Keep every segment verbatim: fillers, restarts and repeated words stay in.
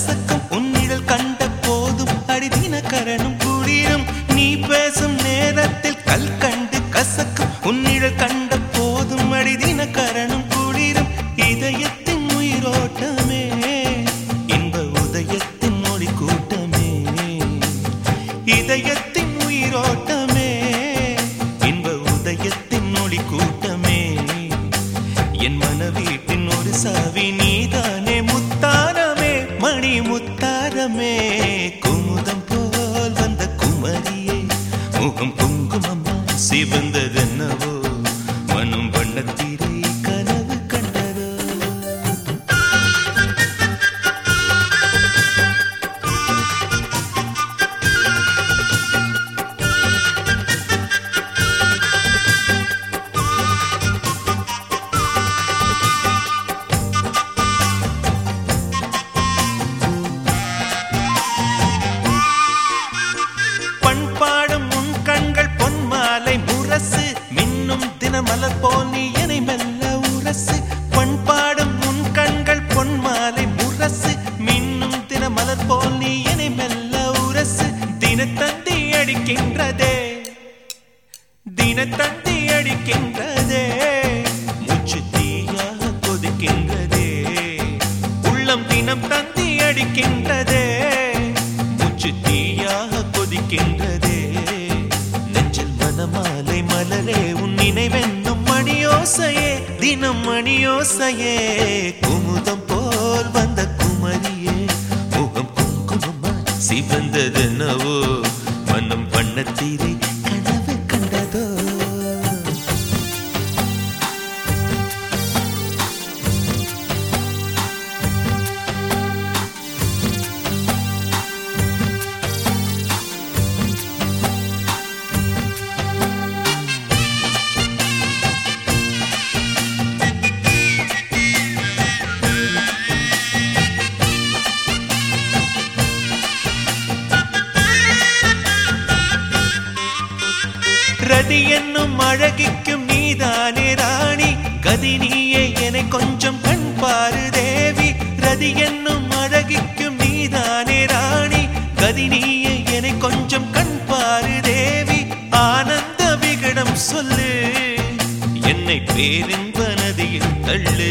கசக்கும் உன்னிழல் கண்ட போதும் அடிதின கரணும் குளிரும் நீ பேசும் நேரத்தில் கல் கண்டு கசக்கும் உன்னிழல் கண்ட போதும் அடிதின கரணும் குளிரும் இதயத்தின் உயிரோட்டமே இன்ப உதயத்தின் மொழி கூட்டமே இதயத்தின் உயிரோட்டமே இன்ப உதயத்தின் மொழி கூட்டமே என் மனவீட்டின் ஒரு சாவி நீதானே முத்தாரமே மணி முத்தாரமே குமுதம் போல் வந்த குமரியே முகம் குங்குமம்மா சிவந்ததென்னவோ மனம் வண்ணத்திரை கனவு கண்டதோ பண்பாடும் உன் கண்கள் பொன்மாலை முரசு மின்னும் தினமலர் போல் நீ என்னை மெல்ல உரசு பண்பாடும் உன் கண்கள் பொன்மாலை முரசு மின்னும் தினமலர் போல் நீ என்னை மெல்ல உரசு தினத்தந்தி அடிக்கின்றதே தினத்தந்தி அடிக்கின்றதே மூச்சு தீயாக கொதிக்கின்றதே உள்ளம் தினம் தந்தி அடிக்கின்றதே மூச்சு தீயாக கொதிக்கின்றதே நெஞ்சில் மனமாலை மலரே உன் நினைவென்னும் மணியோசையே தினம் மணியோசையே குமுதம் போல் வந்த குமரியே முகம் குங்குமமா சிவந்ததென்னவோ மனம் வண்ணத்திரை கனவு கண்டதோ ரதி என்னும் அழகிக்கும் நீதானே ராணி கதி நீயே என கொஞ்சம் கண் பாரு தேவி ரதி என்னும் அழகிக்கும் நீதானே ராணி கதி நீயே என கொஞ்சம் கண் பாரு தேவி ஆனந்த விகடம் சொல்லு என்னை பேரின்ப நதியில் தள்ளு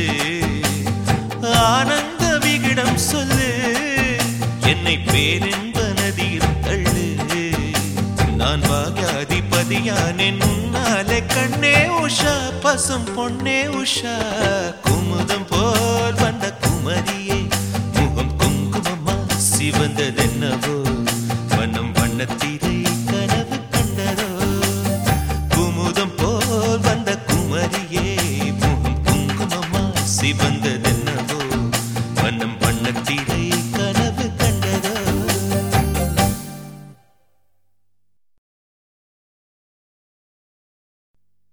ஆனந்த விகடம் சொல்லு என்னை பேரின்ப நதியில் தள்ளு நான் பாக்யாதிபதியானே உன்னாலே கண்ணே உஷா பசும் பொன்னே உஷா குமுதம் போல் வந்த குமரியே முகம் குங்குமமா சிவந்ததென்னவோ மனம் வண்ணத்திரை கனவு கண்டதோ குமுதம் போல் வந்த குமரியே முகம் குங்குமமா சிவந்தது